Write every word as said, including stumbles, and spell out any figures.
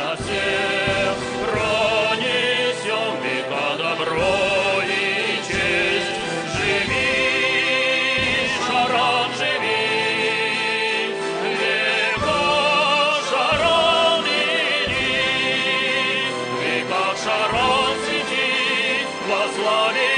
на всех пронесем века добро и честь. Живи, Шаран, живи, века Шаран иди, века Шаран сиди, во славе